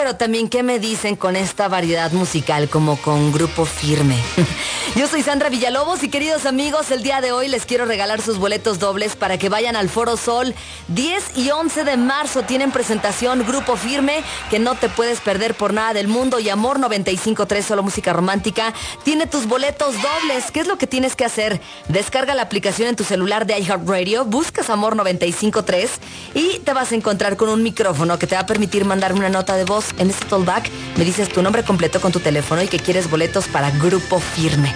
pero también qué me dicen con esta variedad musical como con Grupo Firme. Yo soy Sandra Villalobos y queridos amigos, el día de hoy les quiero regalar sus boletos dobles para que vayan al Foro Sol. 10 y 11 de marzo tienen presentación Grupo Firme, que no te puedes perder por nada del mundo, y Amor 95.3, solo música romántica, tiene tus boletos dobles. ¿Qué es lo que tienes que hacer? Descarga la aplicación en tu celular de iHeartRadio, buscas Amor 95.3 y te vas a encontrar con un micrófono que te va a permitir mandarme una nota de voz. En este callback me dices tu nombre completo con tu teléfono y que quieres boletos para Grupo Firme.